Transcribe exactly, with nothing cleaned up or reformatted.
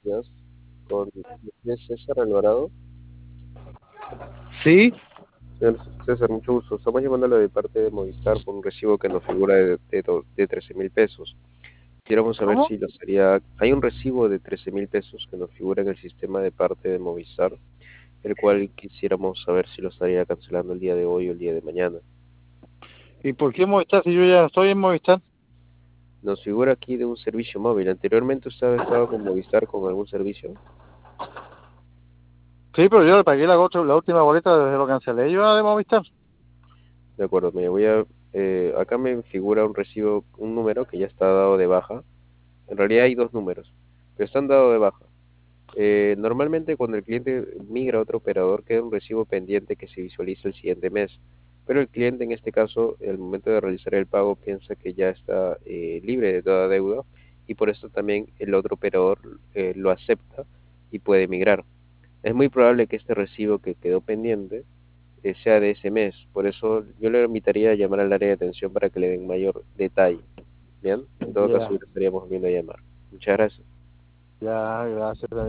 días. Con es César Alvarado. Sí, Señor César, mucho gusto. Estamos llamándole de parte de Movistar por un recibo que nos figura de, de, do- de trece mil pesos. Quisiéramos saber ¿cómo? si lo estaría... Hay un recibo de trece mil pesos que nos figura en el sistema de parte de Movistar, el cual quisiéramos saber si lo estaría cancelando el día de hoy o el día de mañana. ¿Y por qué Movistar si yo ya no estoy en Movistar? Nos figura aquí de un servicio móvil. ¿Anteriormente usted ha estado con Movistar con algún servicio? Sí, pero yo le pagué la, otra, la última boleta desde lo cancelé yo de Movistar. De acuerdo, me voy a... eh, acá me figura un recibo, un número que ya está dado de baja. En realidad hay dos números, pero están dados de baja. Eh, normalmente cuando el cliente migra a otro operador queda un recibo pendiente que se visualiza el siguiente mes, pero el cliente en este caso, al momento de realizar el pago, piensa que ya está eh, libre de toda deuda y por eso también el otro operador eh, lo acepta y puede migrar. Es muy probable que este recibo que quedó pendiente eh, sea de ese mes, por eso yo le invitaría a llamar al área de atención para que le den mayor detalle. Bien, en todo caso Ya, le estaríamos viendo a llamar. Muchas gracias. ya, gracias.